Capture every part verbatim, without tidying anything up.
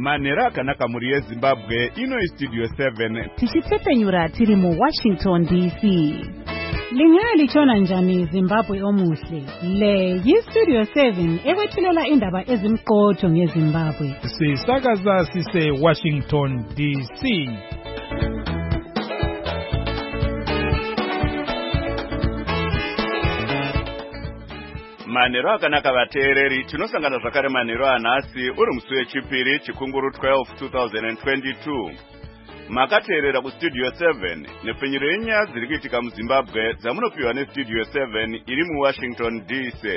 Manera akanaka muri yeZimbabwe ino iStudio seven. Tichitsepenyura tiri mu Washington D C. Lingali chona njani Zimbabwe omuhle. Le yiStudio seven ekwethulela indaba ezimqotho ngeZimbabwe. Sisakaza sise Washington D C. Manero akanaka vateereri tinosangana zvakare manero anhasi uri musi wechipiri chikunguru twelve two thousand twenty-two. Makateerera kuStudio seven nepfenyuro yenyaya dziri kuitika muZimbabwe dzamunopiwa neStudio seven iri muWashington D C.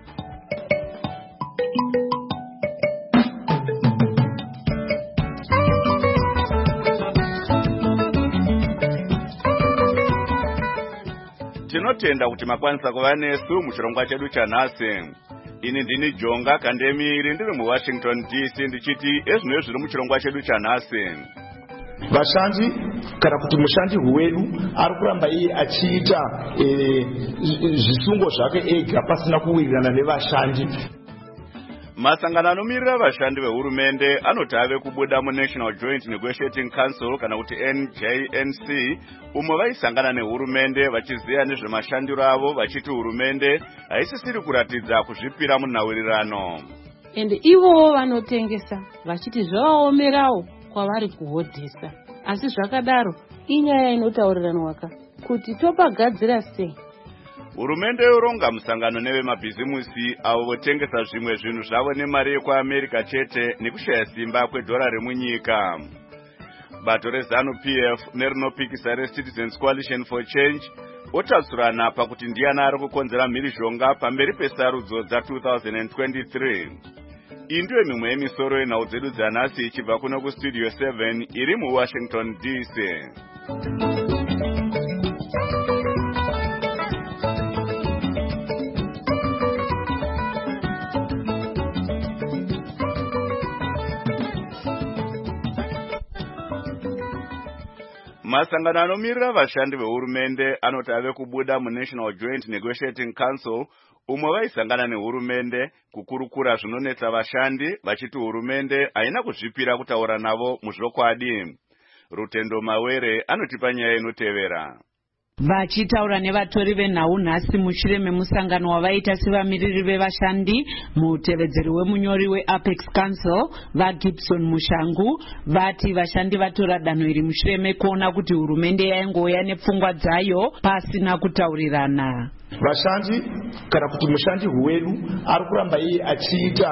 Tinotenda kuti makwanisa kuva nesu muchirongwa chedu chanhasi. Ini ndini Jonga Kandemiri ndiri muWashington D C ndichiti ezvino zviri muchirongwa chedu chanhasi. Vashandi kana kuti mushandi wedu ari kuramba iye achiita zvisungo zvake ega pasina kuwirirana nevashandi. Masangano anomirira vashandi vehurumende anoti ave kubuda muNational Joint Negotiating Council kana kuti N J N C umo vaisangana nehurumende vachiziya nezvemashandiro avo vachiti hurumende haisisiri kuratidza kuzvipira munhaurirano. Ende ivo vanotengesa vachiti zvavaomerawo kwavari kuhodhesa. Asi zvakadaro inyaya inotauriranwaka kuti topagadzira sei. Hurumende yoronga musangano nevemabhizimusi avo votengesa zvimwe zvinhu zvavo nemari yekuAmerica chete nekushaya simba kwedhora remunyika. Bato reZanu P F nerinopikisa reCitizens Coalition for Change otausurana pakuti ndiani ari kukonzera mhirizhonga pamberi pesarudzo dza two thousand twenty-three. Iyi ndiyo mimwe yemisoro yenhau dzedu dzanhasi ichibva kuno kuStudio seven iri muWashington D C. Masangano anomirira vashandi vehurumende anoti ave kubuda muNational Joint Negotiating Council umo vaisangana nehurumende kukurukura zvinonetsa vashandi vachiti hurumende haina kuzvipira kutaura navo muzvokwadi. Rutendo Mawere anotipa nyaya inotevera. Vachitaura nevatori venhau nhasi mushure memusangano wavaita sevamiriri vevashandi mutevedzeri wemunyori weApex Council vaGibson Mushangu vati vashandi vatora danho iri mushure mekuona kuti hurumende yaingouya nepfungwa dzayo pasina kutaurirana. Vashandi kana kuti mushandi wedu ari kuramba iye achiita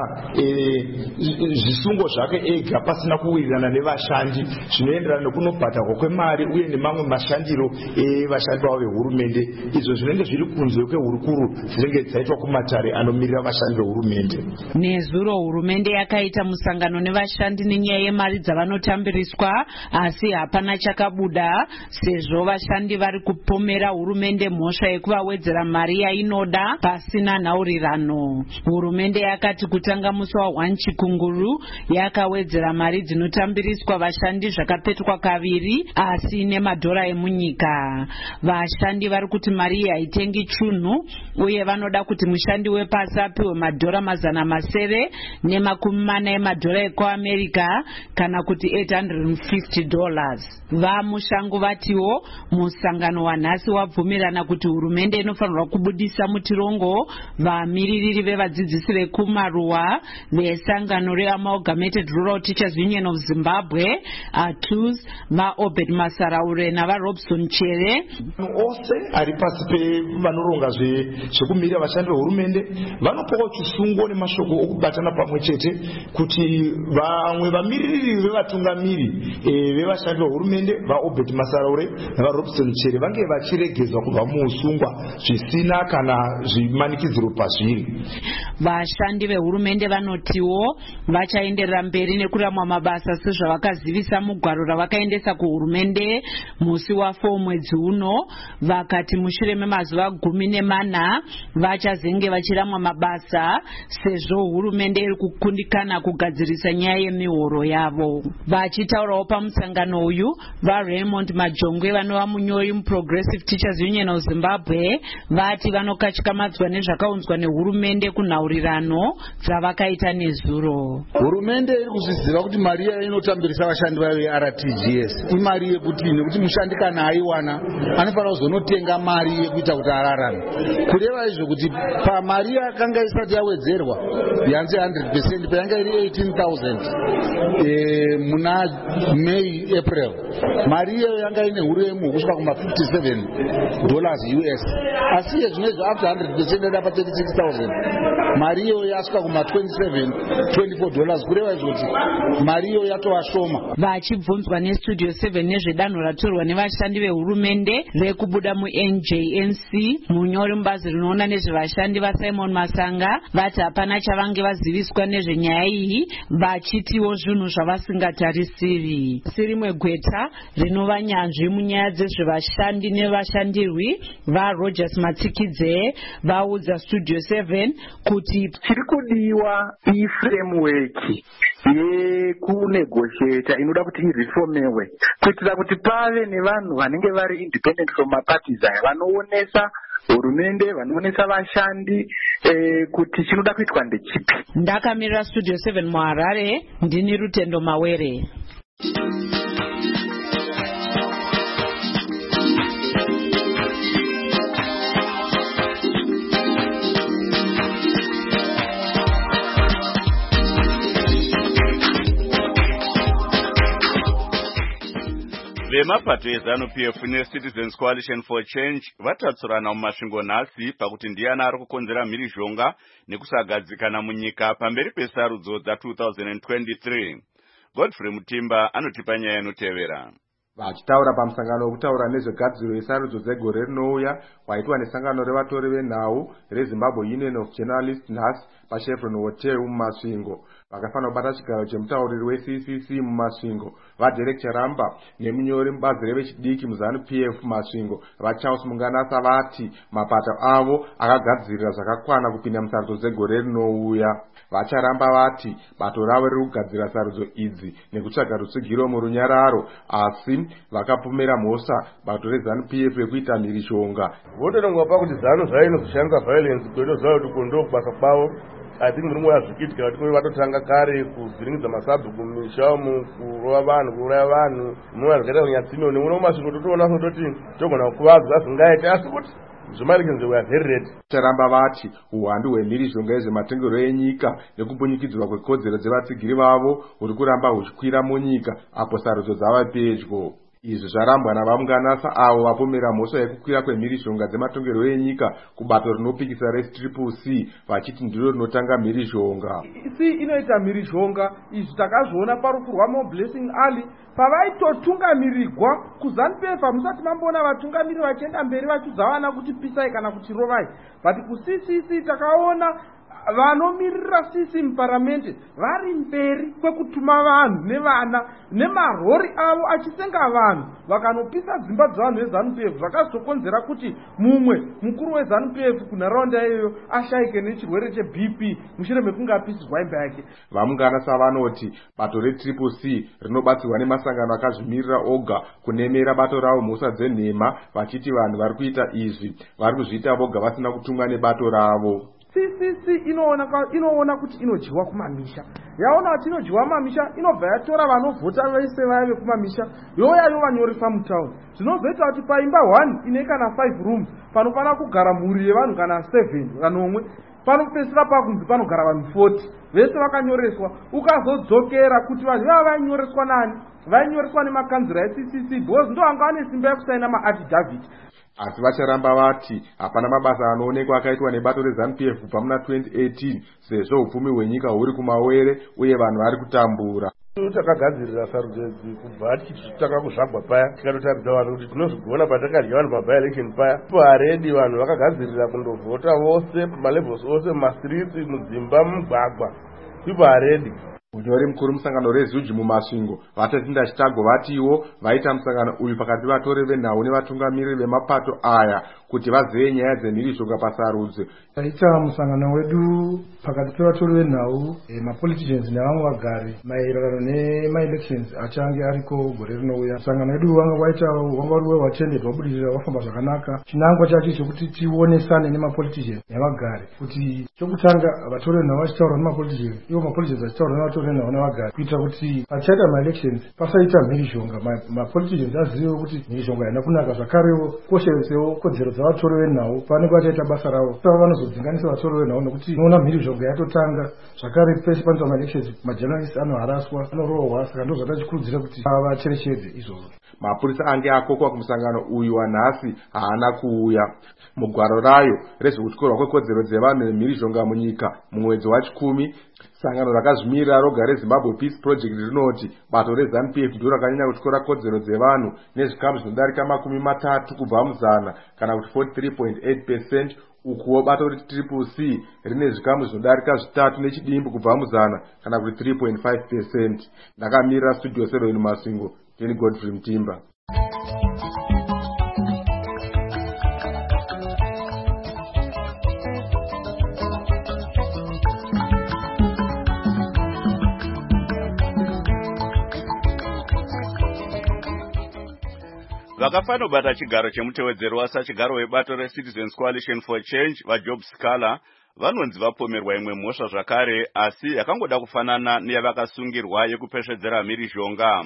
zvisungo zvake ega pasina kuwirirana nevashandi zvinoenderana nekunobhadharwa kwemari uye nemamwe mashandiro evashandi vavo vehurumende izvo zvinenge zviri kunze kwehurukuru dzinenge dzaitwa kumatare anomirira vashandi vehurumende. Nezuro hurumende yakaita musangano nevashandi nenyaya yemari dzavanotambiriswa asi hapana chakabuda sezvo vashandi vari kupomera hurumende mhosva yekuvawedzera mari yainoda pasina nhaurirano. Hurumende yakati kutanga musi wa one chikunguru yakawedzera mari dzinotambiriswa vashandi zvakapetwa kaviri asi nemadhora emunyika. Vashandi vari kuti mari haitengi chunhu uye vanoda kuti mushandi wepasi apiwe madhora mazana masere nemakumi mana emadhora ekuAmerica kana kuti eight hundred fifty dollars. Vamushangu vatiwo musangano wanhasi wabvumirana kuti hurumende inofanirwa kubudisa mutirongo vamiririri vevadzidzisi vekumaruwa vesangano reAmalgamated Rural Teachers Union of Zimbabwe A T U S vaObed Masaraure navaRobson Chere. Ose ari pasi pevanoronga zvekumirira vashandi vehurumende vanopawo chisungo nemashoko okubatana pamwe chete kuti vamwe vamiririri vevatungamiri vevashandi vehurumende vaObed Masaraure navaRobson Chere vange vachiregedzwa kubva muusungwa zvisina kana zvimanikidziro pazviri. Vashandi vehurumende vanotiwo vachaenderera mberi nekuramwa mabasa sezvavakazivisa mugwaro ravakaendesa kuhurumende musi wa four mwedzi uno vakati mushure memazuva gumi nemana vachazenge vachiramwa mabasa sezvo hurumende iri kukundikana kugadzirisa nyaya yemihoro yavo. Vachitaurawo pamusangano uyu, vaRaymond Majongwe vanova munyori muProgressive Teachers Union of Zimbabwe vati vanokatyamadzwa nezvakaunzwa nehurumende kunhaurirano dzavakaita nezuro. Hurumende iri kuzviziva kuti mari yayo inotambirisa vashandi vayo yeR T G S imari yekuti nekuti mushandi kana aiwana anofanira kuzonotenga mari yekuita kuti ararame. Kureva izvo kuti pamari yakanga isati yawedzerwa yanzi one hundred percent payanga iri eighteen thousand e, muna May April mari iyoyo yanga ine huremu kusvika kuma fifty-seven dollars U S, asi yezvinezvo after one hundred percent yada pa thirty-six thousand mari iyoyo yasvika kuma twenty-seven twenty-four dollars. Kureva izvo kuti mari iyoyo yatova shoma. Vachibvunzwa neStudio seven nezvedanho ratorwa nevashandi vehurumende rekubuda muN J N C, munyori mubazi rinoona nezvevashandi vaSimon Masanga vati hapana chavange vaziviswa nezvenyaya iyi, vachitiwo zvinhu zvavasingatarisiri. Sirimwe Gweta rinova nyanzvi munyaya dzezvevashandi nevashandirwi vaRogers Matsikidze vaudza Studio seven kuti chiri kudiwa iframework yekunegotiata inoda kuti ireformewe kuitira kuti pave nevanhu vanenge vari independent from maparties aya vanoonesa hurumende, vanoonesa vashandi eh, kuti chinoda kuitwa ndechipi. Ndakamirira Studio seven muHarare, ndini Rutendo Mawere. Vemapato eZANU-P F neCitizens Coalition for Change vatatsurana mumasvingo nhasi pakuti ndiani ari kukonzera mhirizhonga nekusagadzikana munyika pamberi pesarudzo dza-twenty twenty-three. Godfrey Mutimba anotipa nyaya inotevera. Vachitaura pamusangano wekutaura nezvegadziro yesarudzo dzegore rinouya waitwa nesangano revatori venhau reZimbabwe Union of Journalists nhasi paChevron Hotel mumasvingo. Vakafanira kubata chigaro chemutauriri weC C C mumasvingo vaDerek Charamba nemunyori mubazi revechidiki muZANU-P F mumasvingo vaCharles Munganasa vati mapato avo akagadzirira zvakakwana kupinda musarudzo dzegore rinouya. VaCharamba vati bato ravo riri kugadzira sarudzo idzi nekutsvaga rutsigiro murunyararo, asi vakapomera mhosva bato reZANU-P F rekuita mhirishonga. Votoronga pakuti ZANU zvainozoshandisa violence kuitozvayo kuti kondo kubasa kwavo. I think muri moya zvikitika kuti vatotanga kare kuvhiringidza masabhu kumisha umu, kurova vanhu, kuuraya vanhu, moya zvakaita kunyatsime nemuno masvingo totoona sototi togona kukuvadzwa zvingaite, asi kuti zvomarikenzve we are very ready. Charamba vati uwandu hwemhirizhonga yezvematengero enyika nekumbunyikidzwa kwekodzero dzevatsigiri vavo huri kuramba huchikwira munyika apo sarudzo dzava pedyo. Izvi zvarambwa navaMunganasa avo vapomera mhosva yekukwira kwemhirizhonga dzematongero enyika kubato rinopikisa reCCC C vachiti ndiro rinotanga mhirizhonga. Isi inoita mhirizhonga izvi takazviona parufu rwaMo Blessing Ali pavaitotungamirigwa kuZANU-P F musati mamboona vatungamiri vachienda mberi vachiudza kuti pisai kana kuti rovai, but kuC C C takaona vanomirira sisi muparamendi vari mberi kwekutuma vanhu nevana nemarori avo achisenga vanhu vakanopisa dzimba dzavanhu veZANU-P F, zvakazokonzera kuti mumwe mukuru weZANU-P F kunharaunda iyoyo ashaike nechirwere cheB P mushure mekunge apisirwa imba yake. VaMunganasa vanoti bato reCCC C rinobatsirwa nemasangano akazvimirira oga kunemera bato ravo mhosva dzenhema vachiti vanhu vari kuita izvi vari kuzviita voga vasina kutumwa nebato ravo. C C C inoona inoona kuti inodyiwa kumamisha, yaona kuti inodyiwa mamisha inobva yatora vanovhota vese vaya vekumamisha yoya yovanyoresa mutauni, zvinozoita kuti paimba one ine kana five rooms panofanira kugara mhuri yevanhu kana seven kanomwe panopesera pakunzi panogara vanhu forty vese vakanyoreswa. Ukazodzokera kuti vanhu vava vainyoreswa nani, vainyoreswa nemakanzira eC C C because ndo anga ane simba yekusaina maaffidavit. Asi vacharamba vati hapana mabasa anoonekwa akaitwa nebato reZANU-P F kubva muna twenty eighteen sezvo upfumi hwenyika huri kumawere uye vanhu vari kutambura. Takagadzirira sarudzo idzi kubva tichitanga kuzvagwa paya tikatotaridza vanhu kuti tinozvigona patakadya vanhu paby-election paya paredi vanhu vakagadzirira kundovhota vose malevels ose mumastreets mudzimba mumugwagwa iparedi. munyori mukuru musangano rezuji mumasvingo vatatinda chitago vatiwo vaita musangano uyu pakati vatori venhau nevatungamiriri vemapato aya kuti vazive nyaya dzemhirizhonga pasarudzo. taita musangano wedu pakati pevatori venhau e, mapoliticians nevamwe vagari maererano nemaelections achange ariko gore rinouya. musangano wedu wanga waita wanga uri wewatended wabudirira wafamba zvakanaka. chinangwa chacho chokuti tionesane nemapoliticians nevagari kuti chokutanga vatori venhau vachitaura nemapoliticians ivo mapoliticians vachitaura nevatori venhau nevagari kuitira kuti pachaita maelections pasaita mhirizhonga. mapoliticians azive kuti mhirizhonga haina kunaka zvakarewo kosheresewo kodzero dzavatori venhau panenge vachaita basa ravo saka vanozodzinganisa vatori venhau nekuti unoona mhirizhonga yatotanga zvakare pese panoita maelections majournalists anoharaswa anorohwa saka ndo zvatachikurudzira kuti vacherechedze izvozvo. mapurisa ange akokwa kumusangano uyu wanhasi haana kuuya. mugwaro rayo rezvekutyorwa kwekodzero dzevanhu nemhirizhonga munyika mumwedzi wachikumi sangano rakazvimirira roga rezimbabwe peace project rinoti bato reZANU P F ndiro rakanyanya kutyora kodzero dzevanhu nezvikamu zvinodarika makumi matatu kubva muzana kana kuti forty-three point eight percent ukuwo bato retriple C rine zvikamu zvinodarika zvitatu nechidimbu kubva muzana kana kuti three point five percent. ndakamirira studio seven Masvingo, Kenny Godfrey Mtimba. vakafanobata chigaro chemutevedzero wasachigaro webato reCitizens Coalition for Change vaJob Scala vanonzi vapomerwa imwe mhosva zvakare asi yakangoda kufanana neyavakasungirwa yekupeshedzera mhirizhonga.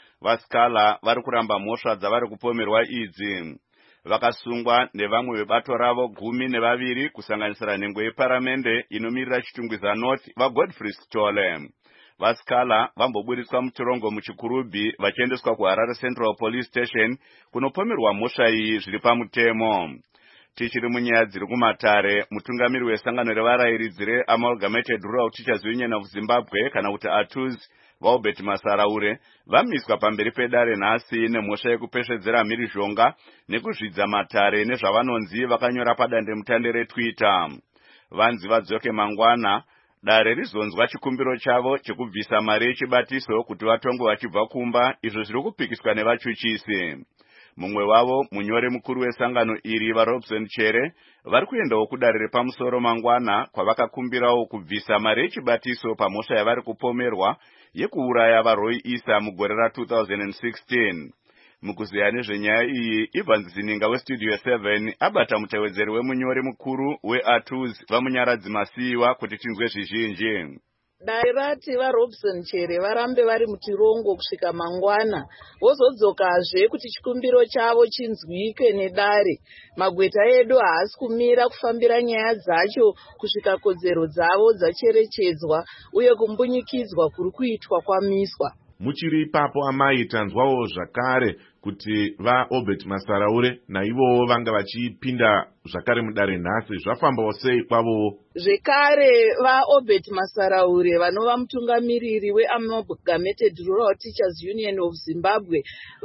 vaScala vari kuramba mhosva dzavari kupomerwa idzi. vakasungwa nevamwe vebato ravo gumi nevaviri kusanganisira nhengo yeparamende inomirira Chitungwiza North vaGodfrey Sitole. vaScala vamboburitswa mutorongo muchikurubhi vachiendeswa kuHarare Central Police Station kunopomerwa mhosva iyi zviri pamutemo. tichiri munyaya dziri kumatare, mutungamiri wesangano revarayiridzi reAmalgamated Rural Teachers Union of Zimbabwe kana kuti A T U Z vaUbert Masaraure vamiswa pamberi pedare nhasi nemhosva yekupeshedzera mhirizhonga nekuzvidza matare nezvavanonzi vakanyora padandemutande reTwitter. vanzi vadzoke mangwana dare rizonzwa chikumbiro chavo chekubvisa mari yechibatiso kuti vatongwe vachibva kumba, izvo zviri kupikiswa nevachuchisi. mumwe wavo munyori mukuru wesangano iri vaRobson Chere vari kuendawo kudare repamusoro mangwana kwavakakumbirawo kubvisa mari yechibatiso pamhosva yavari kupomerwa yekuuraya vaRoy Issa mugore ra two thousand sixteen. mukuziya nezvenyaya iyi Evans Zininga westudio seven abata mutevedzeri wemunyori mukuru weA T U Z vamunyaradzi Masiyiwa kuti tinzwe zvizhinji. dare rati vaRobson Chere varambe vari mutirongo kusvika mangwana vozodzokazve kuti chikumbiro chavo chinzwike nedare. magweta edu haasi kumira kufambira nyaya dzacho kusvika kodzero dzavo dzacherechedzwa uye kumbunyikidzwa kuri kuitwa kwamiswa. muchiri ipapo amai tanzwawo zvakare kuti vaObert Masaraure naivowo vanga vachipinda zvakare mudare nhasi, zvafambawo sei kwavowo? zvekare vaObert Masaraure vanova mutungamiriri weAmalgamated Rural Teachers Union of Zimbabwe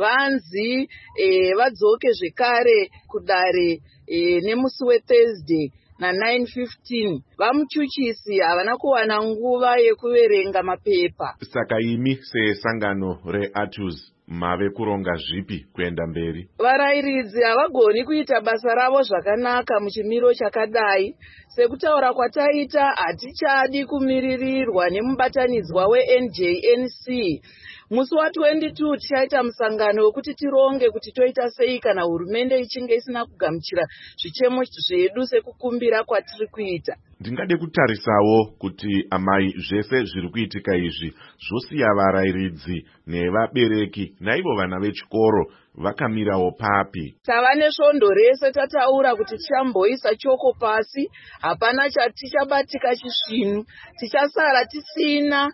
vanzi e, vadzoke zvekare kudare e, nemusi weThursday na nine fifteen. vamuchuchisi havana kuwana nguva yekuverenga mapepa. saka imi sesangano reA T U Z mave kuronga zvipi kuenda mberi? varayiridzi havagoni kuita basa ravo zvakanaka muchimiro chakadai. sekutaura kwataita, hatichadi kumiririrwa nemubatanidzwa weN J N C. musi wa twenty-two tichaita musangano wekuti tironge kuti toita sei kana hurumende ichinge isina kugamuchira zvichemo zvedu sekukumbira kwatiri kuita. ndingade kutarisawo kuti amai zvese zviri kuitika izvi zvosiya varayiridzi nevabereki naivo vana vechikoro vakamirawo papi. tava nesvondo rese tataura kuti tichamboisa choko pasi, hapana chatichabatika chisvinu, tichasara tisina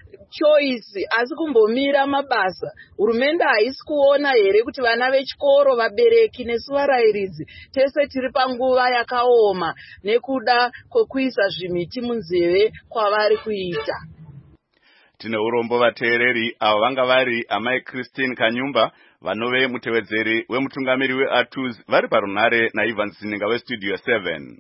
choice asi kumbomira mabasa. hurumende haisi kuona here kuti vana vechikoro, vabereki nesu varayiridzi tese tiri panguva yakaoma nekuda kwekuisa zvimiti munzeve kwavari kuita. tine urombo vateereri avo vanga vari amai Christine Kanyumba vanove mutevedzeri wemutungamiri weA T U Z vari parunhare naEvans Zininga westudio seven.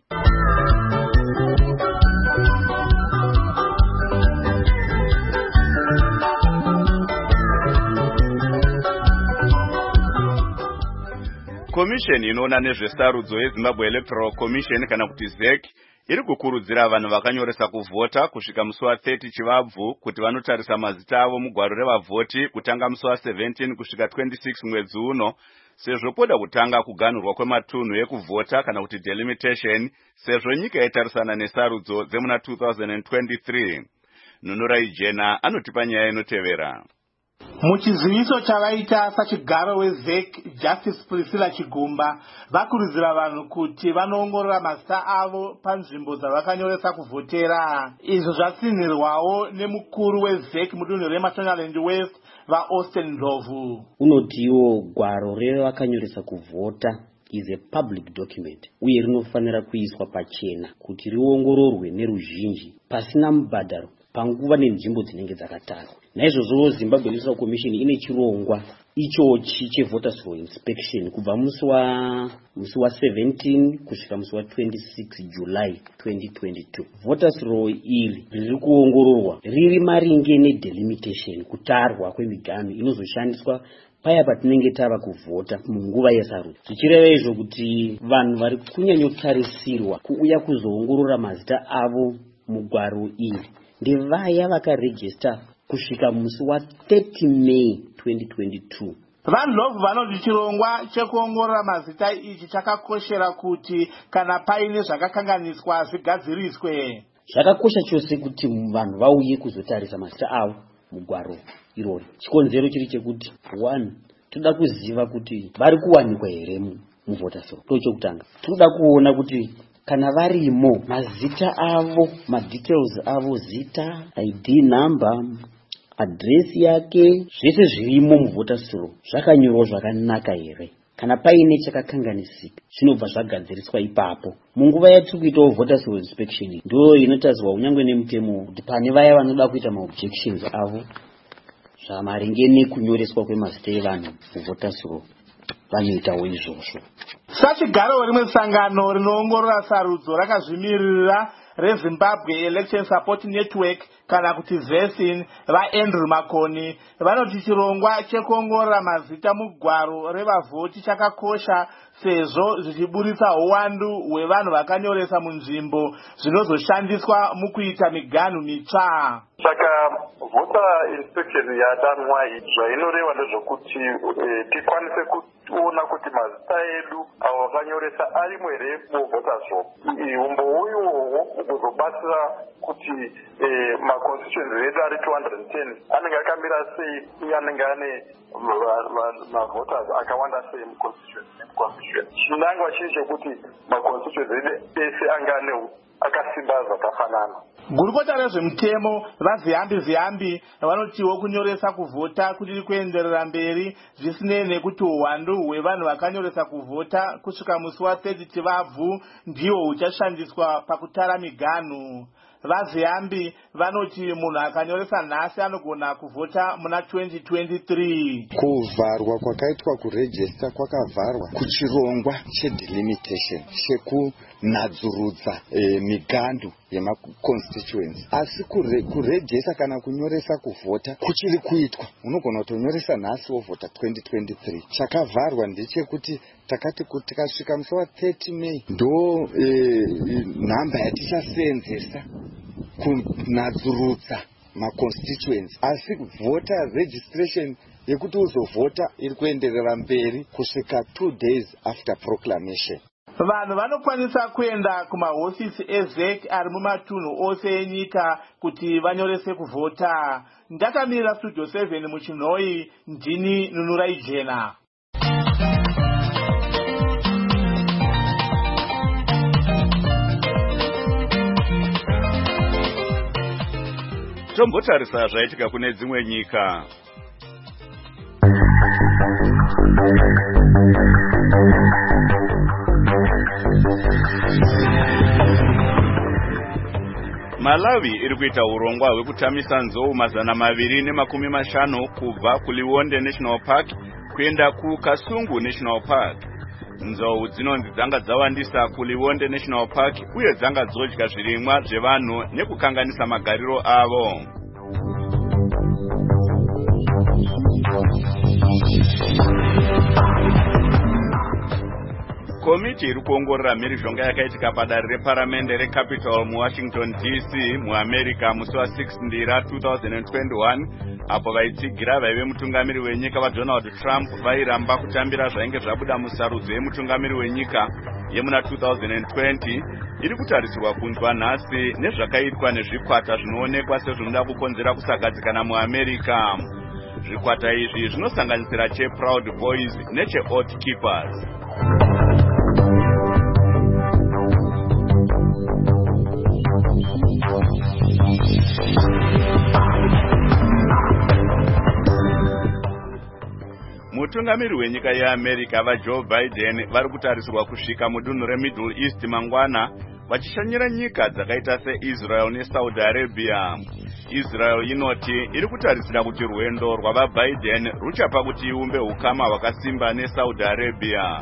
komisheni inoona nezvesarudzo yezimbabwe electoral commission kana kuti Z E C iri kukurudzira vanhu vakanyoresa kuvhota kusvika musi wa-thirty chivabvu kuti vanotarisa mazita avo mugwaro revavhoti kutanga musi wa-seventeen kusvika twenty-six mwedzi uno, sezvo poda kutanga kuganhurwa kwematunhu ekuvhota kana kuti delimitation, sezvo nyika yatarisana nesarudzo dzemuna two thousand twenty-three. Nunurai Jena anotipa nyaya inotevera. Muchiziviso chavaita sachigaro weZ E C, Justice Priscilla Chigumba vakurudzira vanhu kuti vanoongorora mazita avo panzvimbo dzavakanyoresa kuvhotera. Izvo zvatsinhirwawo nemukuru weZ E C mudunhu reMashonaland West vaAustin Ndlovu. Unotiwo gwaro revakanyoresa kuvhota is a public document uye rinofanira kuiswa pachena kuti riongororwe neruzhinji pasina mubhadharo panguva nenzvimbo dzinenge dzakatarwa. Naizvozvo Zimbabwe Electoral Commission ine chirongwa ichochi chevoters roll inspection kubva musi wa musi wa seventeen kusvika musi wa twenty-six July twenty twenty-two. Voters roll iri riri kuongororwa riri maringe nedelimitation, kutarwa kwemiganhu inozoshandiswa paya patinenge tava kuvhota munguva yesarudzo. Zvichireva izvo kuti vanhu vari kunyanyotarisirwa kuuya kuzoongorora mazita avo mugwaro iri ndevaya vakarejista kusvika musi wa-thirty May twenty twenty-two. VaNdlovu vanoti chirongwa chekuongorora mazita ichi chakakoshera kuti kana paine zvakakanganiswa zvigadziriswe. Zvakakosha chose kuti vanhu vauye kuzotarisa mazita avo mugwaro irori. Chikonzero chiri chekuti one, toda kuziva kuti vari kuwanikwa here muvoters roll. Ndochokutanga. Toda kuona kuti kana varimo mazita avo, madetails avo, zita, I D number, address yake, zvese zvirimo muvoters roll zvakanyorwa zvakanaka here. Kana paine chakakanganisika zvinobva zvagadziriswa ipapo. Munguva yatiri kuitawo voters roll inspection ndo inotariswa unyangwe nemutemo kuti pane vaya vanoda kuita maobjections avo zvamaringe nekunyoreswa kwemazita evanhu muvoters roll vanoitawo izvozvo. Sachigaro rimwe sangano rinoongorora sarudzo rakazvimirira reZimbabwe Election Support Network kana kuti ZESIN vaAndrew Makoni vanoti chirongwa chekuongorora mazita mugwaro revavhoti chakakosha sezvo zvichiburitsa uwandu hwevanhu vakanyoresa munzvimbo zvinozoshandiswa mukuita miganhu mitsva. Saka voter inspection yadanwa zvainoreva ndezvokuti tikwanise kuona kuti mazita edu avo vakanyoresa arimo here muvoters roll. Umbowo iwohwo kuzobatsira kuti maconstituency edu ari two hundred ten anenge akamira sei uye anenge ane mavoters akawanda sei muconstituency. Chinangwa chiri chekuti maconstituency edu ese anga ane akasimba zvakafanana. Gurukota rezvemutemo vaZiyambi Ziyambi vanotiwo kunyoresa kuvhota kuri kuenderera mberi zvisinei nekuti uwandu hwevanhu vakanyoresa kuvhota kusvika musi wa-thirty chivabvu ndiwo huchashandiswa pakutara miganhu. VaZiyambi vanoti munhu akanyoresa nhasi anogona kuvhota muna twenty twenty-three. Kuvharwa kwakaitwa kurejista kwakavharwa kuchirongwa chedelimitation chekunadzurudza e, miganhu yemaconstituency. Asi kurejista kana kunyoresa kuvhota kuchiri kuitwa. Unogona kutonyoresa nhasi wovhota twenty twenty-three. Chakavharwa ndechekuti takati kuti tikasvika musi wa-thirty May ndo e, nhamba yatichaseenzesa kunadzurudza maconstituency. Asi voter registration yekuti uzovhota iri kuenderera mberi kusvika two days after proclamation. Vanhu vanokwanisa kuenda kumahofisi eZ E C ari mumatunhu ose enyika kuti vanyorese kuvhota. Ndakamira studio seven muchinhoi, ndini Nunurai Jena. Tombotarisa zvaitika kune dzimwe nyika. Malawi iri kuita urongwa hwekutamisa nzou mazana maviri nemakumi mashanu kubva kuLiwonde National Park kuenda kuKasungu National Park. Nzou dzinonzi dzanga dzawandisa kuLiwonde National Park uye dzanga dzodya zvirimwa zvevanhu nekukanganisa magariro avo. komiti iri kuongorora mhirizhonga yakaitika padare reparamende recapital muwashington D C muamerica musi wa-six ndira two thousand twenty-one apo vaitsigira vaive mutungamiri wenyika vadonald trump vairamba kutambira zvainge zvabuda musarudzo yemutungamiri wenyika yemuna two thousand twenty iri kutarisirwa kunzwa nhasi nezvakaitwa nezvikwata zvinoonekwa sezvinoda kukonzera kusagadzikana muamerica. Zvikwata izvi zvinosanganisira cheProud Boys necheOath Keepers. Mutungamiri wenyika yeAmerica vaJoe Biden vari kutarisirwa kusvika mudunhu reMiddle East mangwana vachishanyira nyika dzakaita seIsrael neSaudi Arabia. Israel inoti iri kutarisira kuti rwendo rwavaBiden ruchapa kuti iumbe ukama hwakasimba neSaudi Arabia.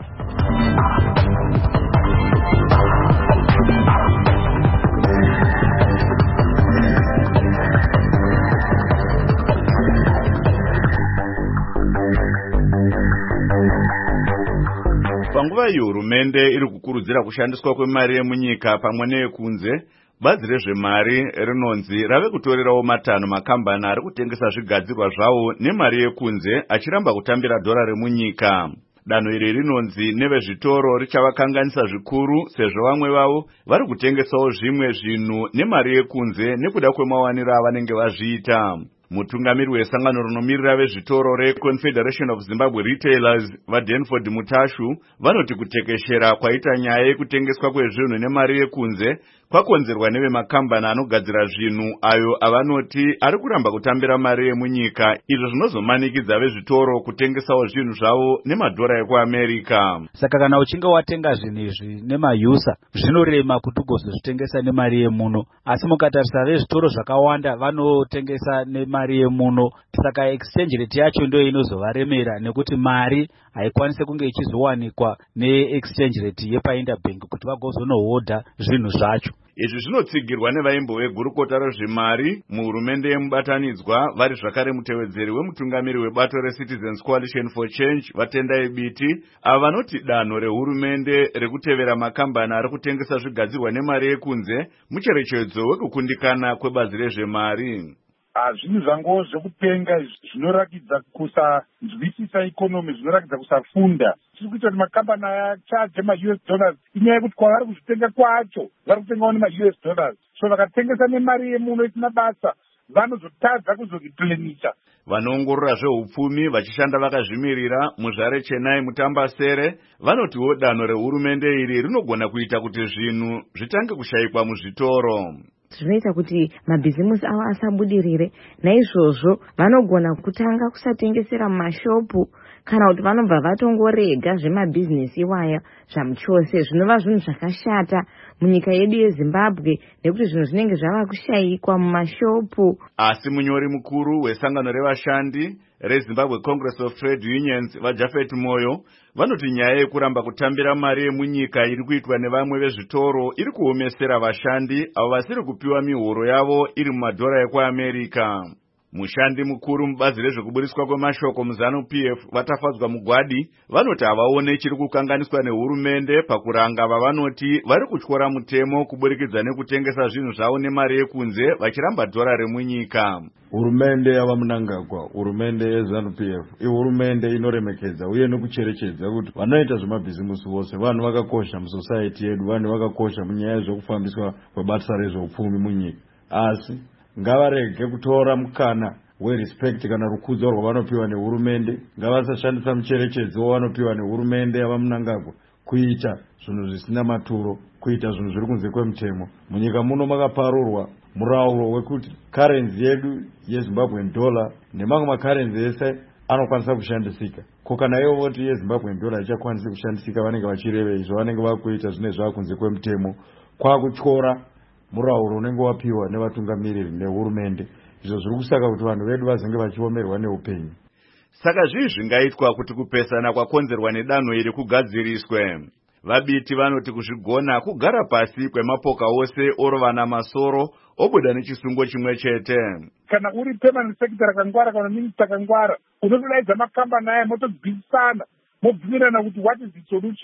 Panguva iyi hurumende iri kukurudzira kushandiswa kwemari yemunyika pamwe neyekunze, bazi rezvemari rinonzi rave kutorerawo matanho makambani ari kutengesa zvigadzirwa zvawo nemari yekunze achiramba kutambira dhora remunyika. Danho iri rinonzi nevezvitoro richavakanganisa zvikuru sezvo vamwe vavo vari kutengesawo zvimwe zvinhu nemari yekunze nekuda kwemawaniro avanenge vazviita. Mutungamiri wesangano rinomirira vezvitoro reConfederation of Zimbabwe Retailers vaDanford Mutashu vanoti kutekeshera kwaita nyaya yekutengeswa kwezvinhu nemari yekunze kwakonzerwa nevemakambani anogadzira zvinhu ayo avanoti ari kuramba kutambira mari yemunyika, izvo zvinozomanikidza vezvitoro kutengesawo zvinhu zvavo nemadhora ekuAmerica. Saka kana uchinge watenga zvinhu izvi nemayusa zvinorema kuti ugozozvitengesa nemari yemuno, asi mukatarisa vezvitoro zvakawanda vanotengesa nemari yemuno, saka exchange rate yacho ndio inozovaremera nekuti mari haikwanise kunge ichizowanikwa neexchange rate yepaInterbank kuti vagozonohodha zvinhu zvacho. Izvi zvinotsigirwa nevaimbo vegurukota rezvemari muhurumende yemubatanidzwa vari zvakare mutevedzeri wemutungamiri webato reCitizens Coalition for Change vatendai biti ava vanoti danho rehurumende rekutevera makambani ari kutengesa zvigadzirwa nemari yekunze mucherechedzo wekukundikana kwebazi rezvemari. Zvinhu zvangu zvekutenga zvinorakidza kusanzwisisa ikonomi, zvinorakidza kusafunda. Tiri kuita kuti makambani achaje ma-U S dollars inyaya yekuti kwavari kuzvitenga kwacho vari kutengawo nema-U S dollars. So vakatengesa nemari yemuno isina basa vanozotadza kuzoriplenisha. Vanoongorora zveupfumi vachishanda vakazvimirira muzvare Chennai Mutambasere vanotiwo danho rehurumende iri rinogona kuita kuti zvinhu zvitange kushayikwa muzvitoro. Zvinoita kuti mabhizimusi avo asabudirire, naizvozvo vanogona kutanga kusatengesera mumashopu kana kuti vanobva vatongorega zvemabhizinesi iwaya zvamuchose, zvinova zvinhu zvakashata munyika yedu yeZimbabwe nekuti zvinhu zvinenge zvava kushayikwa mumashopu. Asi munyori mukuru wesangano revashandi reZimbabwe Congress of Trade Unions vaJafet Moyo vanoti nyaya yekuramba kutambira mari yemunyika iri kuitwa nevamwe vezvitoro iri kuomesera vashandi avo vasiri kupiwa mihoro yavo iri mumadhora ekuAmerica. Mushandi mukuru mubazi rezvekuburiswa kwemashoko muZanu-P F vatafadzwa mugwadi vanoti havaone chiri kukanganiswa nehurumende pakuranga vavanoti vari kutyora mutemo kuburikidza nekutengesa zvinhu zvavo nemari yekunze vachiramba dhora remunyika. Hurumende yava Mnangagwa, hurumende yeZanu-P F ihurumende inoremekedza uye nekucherechedza kuti vanoita zvemabhizimusi vose vanhu vakakosha musociety yedu, vanhu vakakosha munyaya zvekufambiswa kwebasa rezveupfumi munyika. Asi ngavarege kutora mukana werespect kana rukudzo rwavanopiwa nehurumende, ngavasashandisa mucherechedzo wavanopiwa nehurumende yava Mnangagwa kuita zvinhu zvisina maturo, kuita zvinhu zviri kunze kwemutemo. Munyika muno makaparurwa murauro wekuti currency yedu yeZimbabwean dollar nemamwe macurrency ese anokwanisa kushandisika. Ko kana ivo voti yeZimbabwean dollar ichakwanisa kushandisika vanenge vachirevei zvavanenge vakuita zvine zvakunze kwemutemo, kwakutyora murauro unenge wapiwa nevatungamiriri nehurumende. Izvo zviri kusaka kuti vanhu vedu vazenge vachiomerwa neupenyu. Saka zvii zvingaitwa kuti kupesana kwakonzerwa nedanho iri kugadziriswe? Vabiti vanoti kuzvigona kugara pasi kwemapoka ose orovana masoro obuda nechisungo chimwe chete. Kana uri permanent secretary akangwara kana minister akangwara, unotodaidza makambani aya motobvisana mobvumirana kuti what is the solution.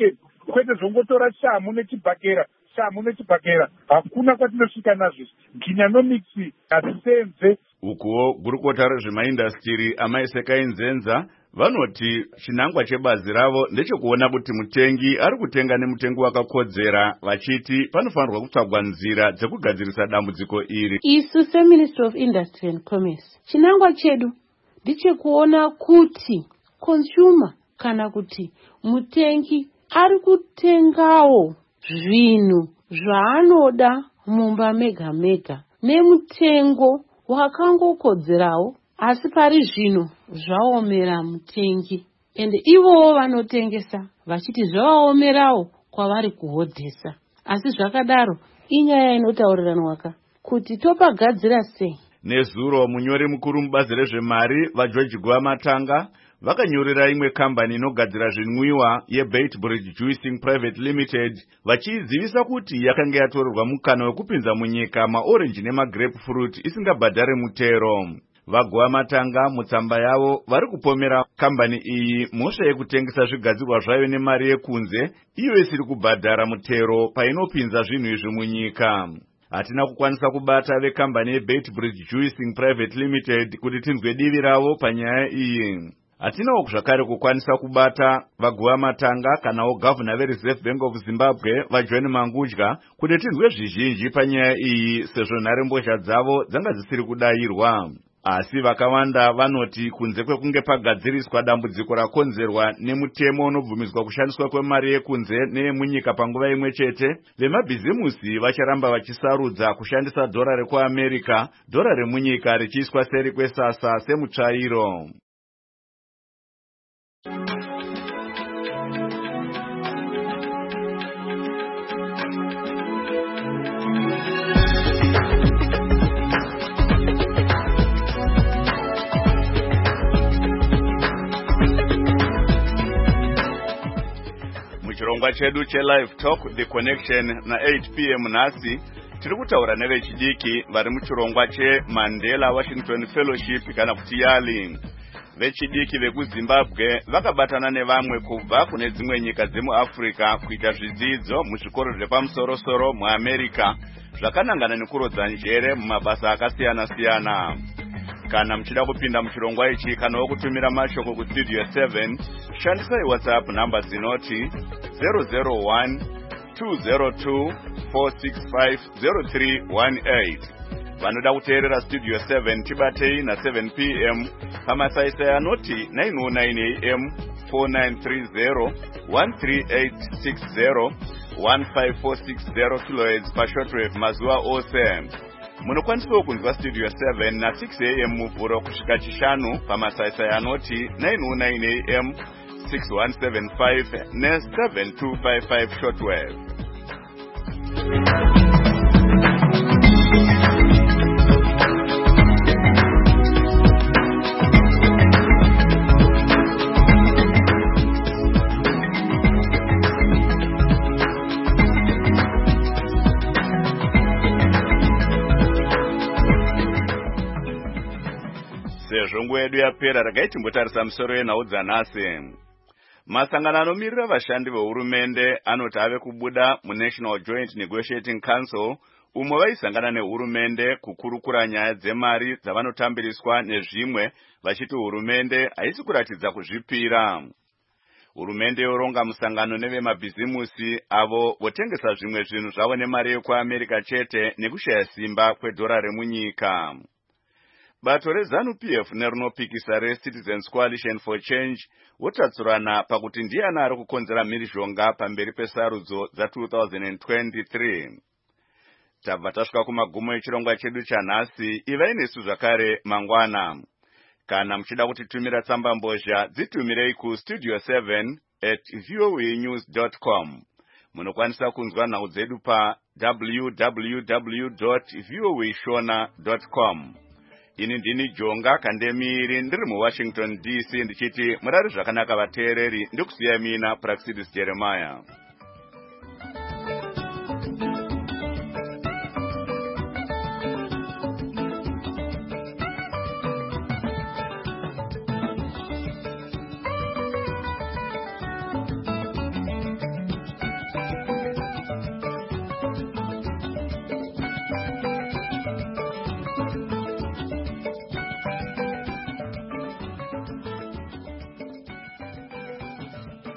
kwete zvongotora shamu nechibhakera shamu nechibhakera hakuna kwatinosvika nazvo ginyanomics hatisenze. Ukuwo gurukota rezvemaindastiri amaisekainzenza vanoti chinangwa chebazi ravo ndechekuona kuti mutengi ari kutenga nemutengo wakakodzera, vachiti panofanirwa kutsvagwa nzira dzekugadzirisa dambudziko iri. Isu seMinistry of Industry and Commerce chinangwa chedu ndechekuona kuti consumer kana kuti mutengi ari kutengawo zvinhu zvaanoda mumba mega mega nemutengo wakangokodzerawo, asi pari zvino zvaomera mutengi, ende ivowo vanotengesa vachiti zvavaomerawo kwavari kuhodhesa. Asi zvakadaro inyaya inotauriranwaka kuti topagadzira sei. Nezuro munyori mukuru mubazi rezvemari vaGeorge Gwamatanga vakanyorera imwe kambani inogadzira zvinwiwa yeBaitbridge Juicing Private Limited vachiizivisa kuti yakanga yatorerwa mukana wekupinza munyika maorenji nemagrapefruit isingabhadhare mutero. vaGwamatanga mutsamba yavo vari kupomera kambani iyi mhosva yekutengesa zvigadzirwa zvayo nemari yekunze iyo isiri kubhadhara mutero painopinza zvinhu izvi munyika. Hatina kukwanisa kubata vekambani yeBaitbridge Juicing Private Limited kuti tinzwe divi ravo panyaya iyi. Hatinawo zvakare kukwanisa kubata vaGwamatanga kanawo gavana veReserve Bank of Zimbabwe vaJohn Mangudya kuti tinzwe zvizhinji panyaya iyi sezvo nharembozha dzavo dzanga dzisiri kudayirwa. Asi vakawanda vanoti kunze kwekunge pagadziriswa dambudziko rakonzerwa nemutemo unobvumidzwa kushandiswa kwemari yekunze neyemunyika panguva imwe chete, vemabhizimusi vacharamba vachisarudza kushandisa dhora rekuAmerica, dhora remunyika richiiswa seri kwesasa semutsvairo. Muchirongwa chedu che-Live Talk The Connection na eight p m nhasi tiri kutaura nevechidiki vari muchirongwa che-Mandela Washington Fellowship kana kuti YALI. Vechidiki vekuZimbabwe vakabatana nevamwe kubva kune dzimwe nyika dzemuAfrica kuita zvidzidzo muzvikoro zvepamusoro-soro muAmerica zvakanangana nekurodza njere mumabasa akasiyana-siyana. Kana muchida kupinda muchirongwa ichi kana kutumira mashoko ku studio seven, shandisai WhatsApp number zinoti zero zero one two zero two four six five zero three one eight. Vanoda kuteerera studio seven tibatei na seven p m pamasaisai anoti nine oh nine a m four nine three zero one three eight six zero one five four six zero kilohertz pashortwave mazuva ose. Munokwanisawo kunzwa studio seven na six a m muvhuro kusvika chishanu pamasaisai anoti nine oh nine a m six one seven five ne seven two five five shortwave. Sezvo yedu yapera regai timbotarisa musoro yenhau dzanhasi. Masangano anomirira vashandi vehurumende anoti ave kubuda muNational Joint Negotiating Council umwe vaisangana nehurumende kukurukura nyaya dzemari dzavanotambiriswa nezvimwe vachiti hurumende haisi kuratidza kuzvipira. Hurumende yoronga musangano nevemabhizimusi avo votengesa zvimwe zvinhu zvavo nemari yekuAmerica chete nekushaya simba kwedhora remunyika. Bato reZANU P F nerinopikisa reCitizens Coalition for Change votatsurana pakuti ndiani ari kukonzera mhirizhonga pamberi pesarudzo dza two thousand twenty-three. Tabva tasvika kumagumo echirongwa chedu chanhasi, ivai nesu zvakare mangwana. Kana muchida kutitumira tsamba mbozha dzitumirei ku studio seven at voa news dot com. Munokwanisa kunzwa nhau dzedu pa w w w dot voa shona dot com. Ini ndini Jonga Kandemiri ndiri muWashington D C ndichiti murari zvakanaka vateereri, ndikusiyai mina Praxidis Jeremiah.